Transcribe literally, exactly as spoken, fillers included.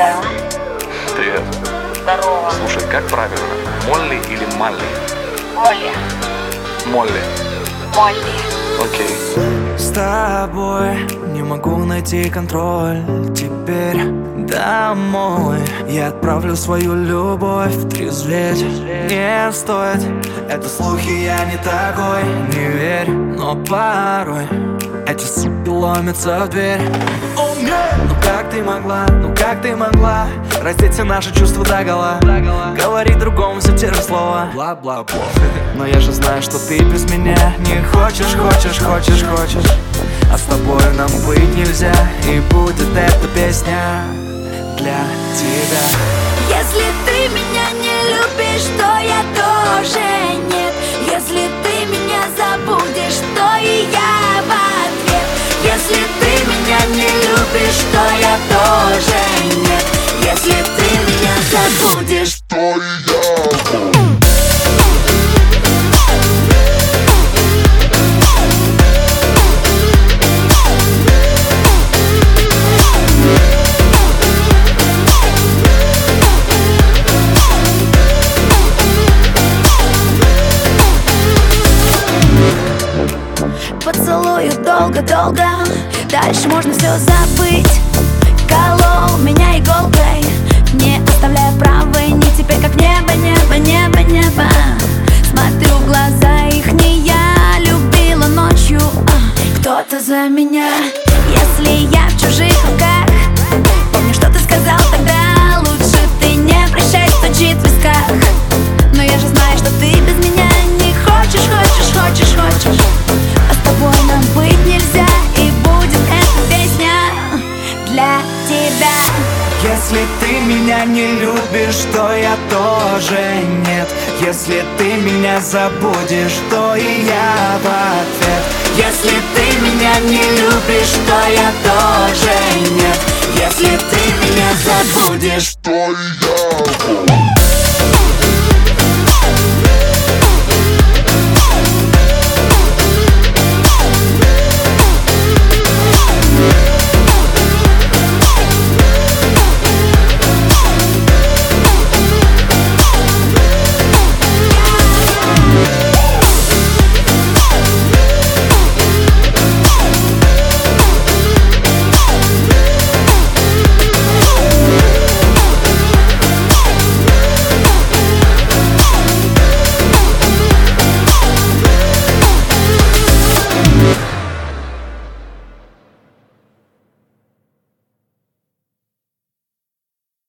Да. Привет. Здорово. Слушай, как правильно? Молли или Малли? Молли. Молли. Молли. Окей. С тобой не могу найти контроль. Теперь домой я отправлю свою любовь. Трезветь не стоит. Это слухи, я не такой. Не верь, но порой эти суки ломятся в дверь. Oh, yeah. Ну как ты могла, ну как ты могла раздеть все наши чувства догола, говорить другому все те же слова, бла-бла-бла. Но я же знаю, что ты без меня не хочешь, хочешь, хочешь, хочешь. А с тобой нам быть нельзя. И будет эта песня для тебя. Если ты меня не любишь, то я тоже нет. Если ты меня забудешь, то и я в ответ. Если ты меня не любишь, то я тоже нет. Если ты меня забудешь, то и я. Поцелую долго-долго, дальше можно все забыть. Колол меня иголкой, не оставляя правой ни. Теперь как небо, небо, небо, небо. Смотрю в глаза их, не я любила ночью, а кто-то за меня. Если я в чужих руках, помню, что ты сказал тогда. Лучше ты не прощай, стучит в висках. Но я же знаю, что ты без меня не хочешь, хочешь, хочешь, хочешь. А с тобой нам быть нельзя. И будет эта песня для тебя. Если ты меня не любишь, то я тоже нет. Если ты меня забудешь, то и я в ответ. Если ты меня не любишь, то я тоже нет. Если ты меня забудешь, то и я.